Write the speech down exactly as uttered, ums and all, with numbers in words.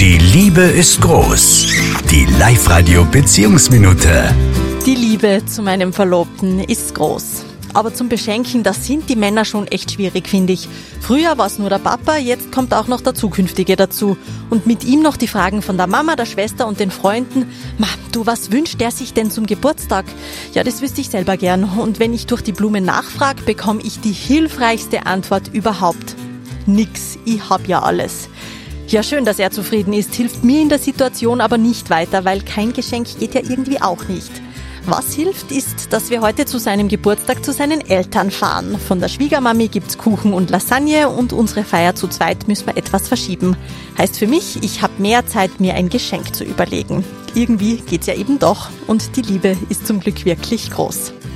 Die Liebe ist groß. Die Live-Radio-Beziehungsminute. Die Liebe zu meinem Verlobten ist groß. Aber zum Beschenken, das sind die Männer schon echt schwierig, finde ich. Früher war es nur der Papa, jetzt kommt auch noch der Zukünftige dazu. Und mit ihm noch die Fragen von der Mama, der Schwester und den Freunden. Ma, du, was wünscht der sich denn zum Geburtstag? Ja, das wüsste ich selber gern. Und wenn ich durch die Blume nachfrage, bekomme ich die hilfreichste Antwort überhaupt. Nix, ich hab ja alles. Ja, schön, dass er zufrieden ist, hilft mir in der Situation aber nicht weiter, weil kein Geschenk geht ja irgendwie auch nicht. Was hilft, ist, dass wir heute zu seinem Geburtstag zu seinen Eltern fahren. Von der Schwiegermami gibt's Kuchen und Lasagne und unsere Feier zu zweit müssen wir etwas verschieben. Heißt für mich, ich habe mehr Zeit, mir ein Geschenk zu überlegen. Irgendwie geht's ja eben doch und die Liebe ist zum Glück wirklich groß.